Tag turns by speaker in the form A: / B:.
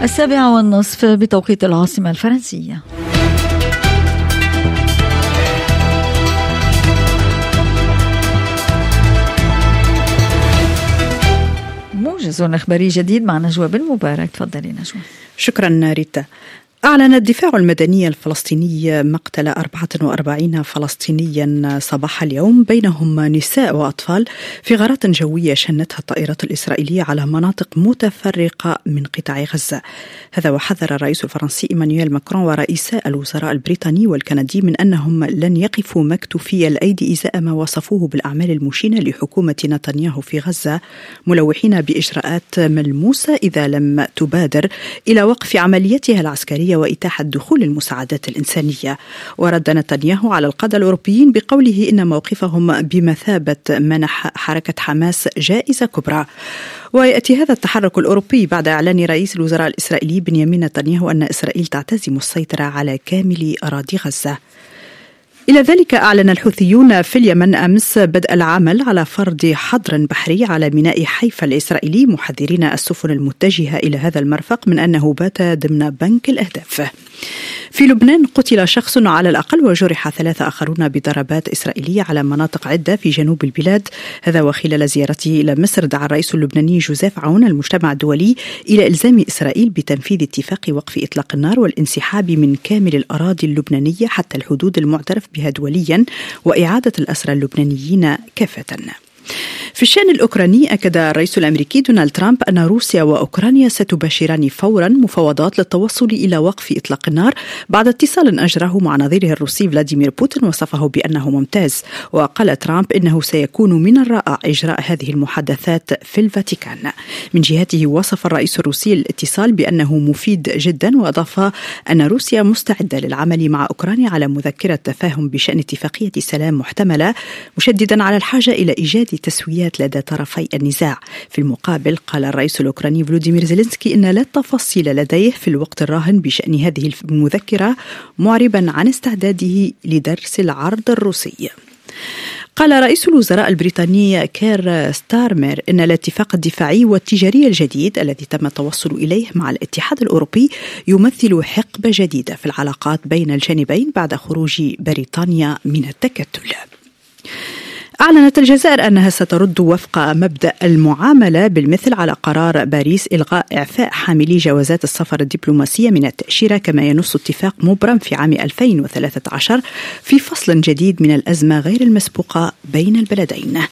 A: 7:30 بتوقيت العاصمة الفرنسية. موجز إخباري جديد مع نجوى بالمبارك. تفضلي نجوى.
B: شكرا ريتا. أعلن الدفاع المدني الفلسطيني مقتل 44 فلسطينيا صباح اليوم بينهم نساء وأطفال في غارات جوية شنتها الطائرات الإسرائيلية على مناطق متفرقة من قطاع غزة. هذا وحذر الرئيس الفرنسي إيمانويل ماكرون ورئيساء الوزراء البريطاني والكندي من أنهم لن يقفوا مكتوفي الأيدي إزاء ما وصفوه بالأعمال المشينة لحكومة نتنياهو في غزة، ملوحين بإجراءات ملموسة إذا لم تبادر إلى وقف عمليتها العسكرية وإتاحة دخول المساعدات الإنسانية. ورد نتنياهو على القادة الأوروبيين بقوله إن موقفهم بمثابة منح حركة حماس جائزة كبرى. ويأتي هذا التحرك الأوروبي بعد إعلان رئيس الوزراء الإسرائيلي بنيامين نتنياهو أن إسرائيل تعتزم السيطرة على كامل أراضي غزة. إلى ذلك أعلن الحوثيون في اليمن أمس بدء العمل على فرض حظر بحري على ميناء حيفا الإسرائيلي، محذرين السفن المتجهة إلى هذا المرفق من أنه بات ضمن بنك الأهداف. في لبنان قتل شخص على الأقل وجرح 3 آخرون بضربات إسرائيلية على مناطق عدة في جنوب البلاد. هذا وخلال زيارته إلى مصر دعا الرئيس اللبناني جوزيف عون المجتمع الدولي إلى إلزام إسرائيل بتنفيذ اتفاق وقف إطلاق النار والانسحاب من كامل الأراضي اللبنانية حتى الحدود المعترف بها دوليا وإعادة الأسرى اللبنانيين كافة. في الشأن الأوكراني أكد الرئيس الأمريكي دونالد ترامب أن روسيا وأوكرانيا ستباشران فورا مفاوضات للتوصل إلى وقف إطلاق النار بعد اتصال أجره مع نظيره الروسي فلاديمير بوتين وصفه بأنه ممتاز. وقال ترامب إنه سيكون من الرائع إجراء هذه المحادثات في الفاتيكان. من جهته وصف الرئيس الروسي الاتصال بأنه مفيد جدا، وأضاف أن روسيا مستعدة للعمل مع أوكرانيا على مذكرة تفاهم بشأن اتفاقية سلام محتملة، مشددا على الحاجة إلى إيجاد تسويات لدى طرفي النزاع. في المقابل قال الرئيس الأوكراني فلوديمير زيلينسكي إن لا تفاصيل لديه في الوقت الراهن بشأن هذه المذكرة، معربا عن استعداده لدرس العرض الروسي. قال رئيس الوزراء البريطاني كير ستارمر إن الاتفاق الدفاعي والتجاري الجديد الذي تم التوصل إليه مع الاتحاد الأوروبي يمثل حقبة جديدة في العلاقات بين الجانبين بعد خروج بريطانيا من التكتل. أعلنت الجزائر أنها سترد وفق مبدأ المعاملة بالمثل على قرار باريس إلغاء إعفاء حاملي جوازات السفر الدبلوماسية من التأشيرة، كما ينص اتفاق مبرم في عام 2013 في فصل جديد من الأزمة غير المسبوقة بين البلدين.